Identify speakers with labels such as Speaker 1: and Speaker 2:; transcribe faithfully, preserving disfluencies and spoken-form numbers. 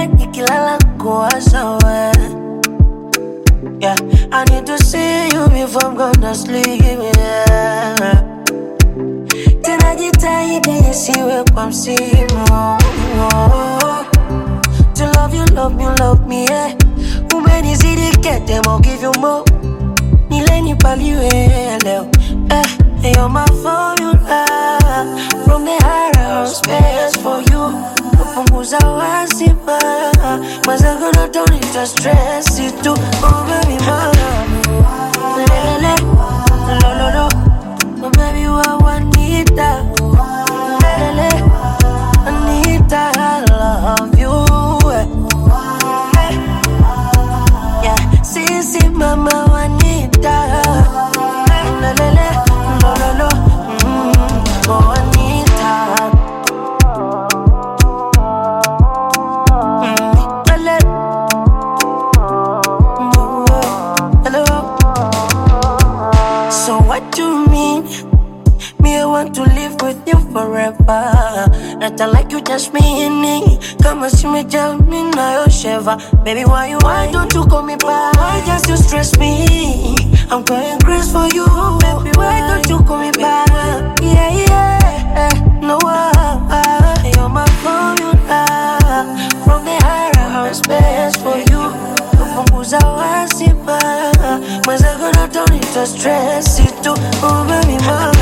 Speaker 1: nikilala kuwaza wewe. Yeah, I need to see you before I'm gonna sleep, yeah. Tena jitahidi isiwe kwa msimu. To love you, love me, love me, yeah. Umenizidi kete, I'll give you more. Nile nipaliwe leo, eh. You're my formula. From the heart I'll space for you. Kupunguza wasipa, mwenzangu na don't need to stress it too. Oh baby, mama, lelele, lo lo lo. Oh baby, what I need that, lelele, I need that, I love you. Yeah, sisi mama, I need that, lelele, lo lo lo. Mm, oh I need that. To live with you forever. Not like you just me and me. Come and see me jump me now your shiver. Baby, why you why don't you call me back? Why just you stress me? I'm going crazy for you. Baby, why don't you call me back? Yeah, yeah. No, uh, you're my formula. From the heart I have space for you. Kupunguza wasipa, mwenzangu na don't need to stress it too. Oh baby, mama.